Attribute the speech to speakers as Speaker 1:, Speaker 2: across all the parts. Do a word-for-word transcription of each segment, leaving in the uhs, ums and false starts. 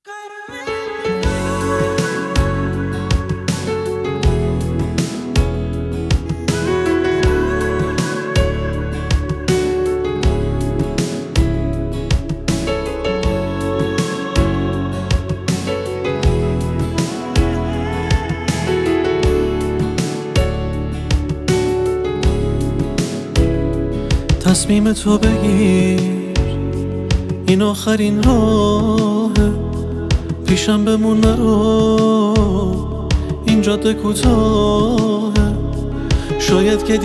Speaker 1: تصمیم تو بگیر، این آخرین راهه، پیشم بمون نرو، این جاده کوتاهه. شاید که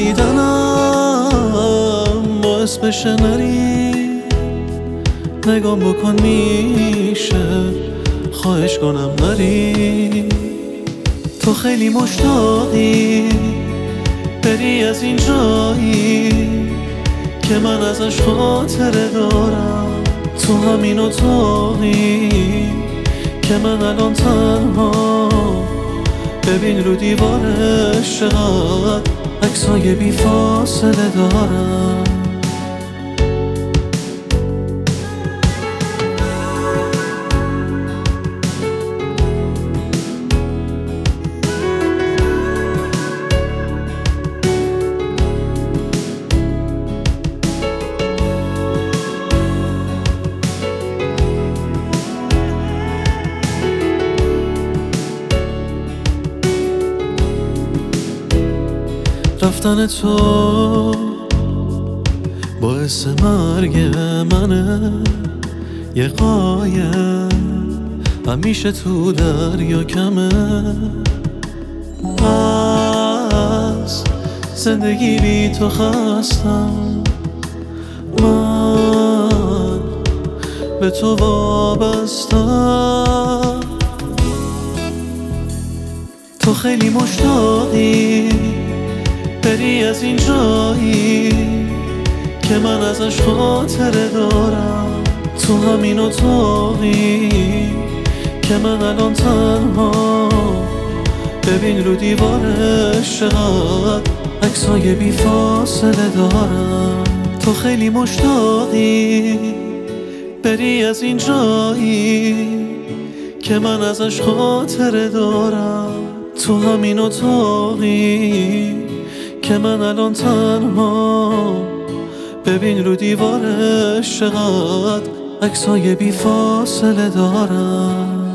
Speaker 1: دیدنم باعث بشه نری، نگام بکن میشه، خواهش کنم نری. تو خیلی مشتاقی بری از این جایی که من ازش خاطره دارم، تو همین اتاقی که من الان تنها. ببین رو دیوارش چقدر عکسای بی فاصله دارم. رفتن تو باعث مرگ منه، یه قایق همیشه تو دریا کمه. از زندگی بی تو خستم، من به تو وابستم. تو خیلی مشتاقی بری از این جایی که من ازش خاطره دارم، تو همین اتاقی که من الان تنها. ببین رو دیوارش چقدر عکسای بی فاصله دارم. تو خیلی مشتاقی بری از این جایی که من ازش خاطره دارم، تو همین اتاقی که من الان تنها. ببین رو دیوارش چقدر عکسای بی فاصله دارم.